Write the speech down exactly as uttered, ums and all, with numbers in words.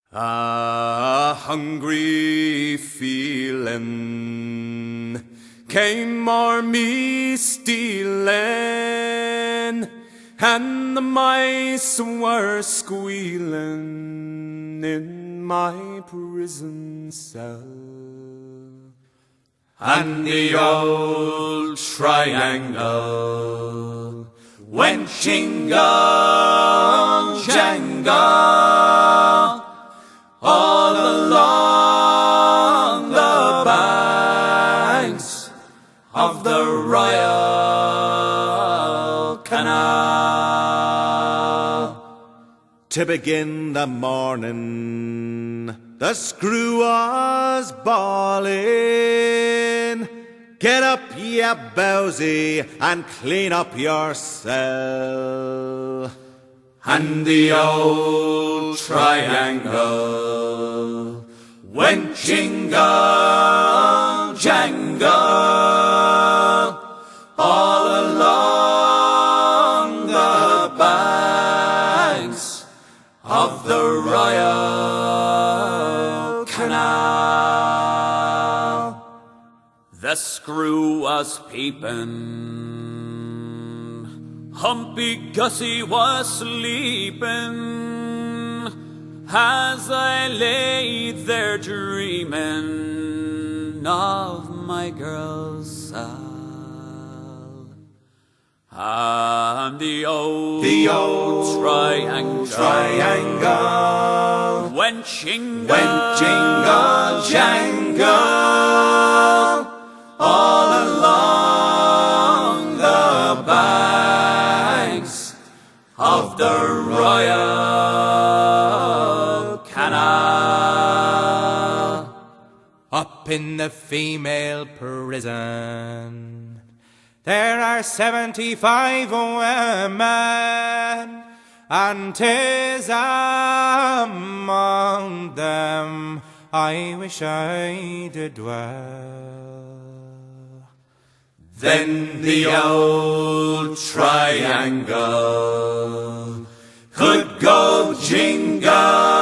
A hungry feeling came o'er me stealing, and the mice were squealing in my prison cell. And the old triangle went jingle, jangle, all along the banks of the Royal Canal. To begin the morning, the screw was bawling, "Get up, ye bowsy, and clean up your cell." And the old triangle went jingle, jangle, all along the banks of the Royal Canal. The screw was peeping, Humpy Gussie was sleeping, as I lay there dreaming of my girl's cell. And the old, the old triangle, triangle went jingle, went jingle, jangle, all along the banks of the Royal Canal. Up in the female prison there are seventy-five women, and 'tis among them I wish I did dwell. Then the old triangle could go jingle,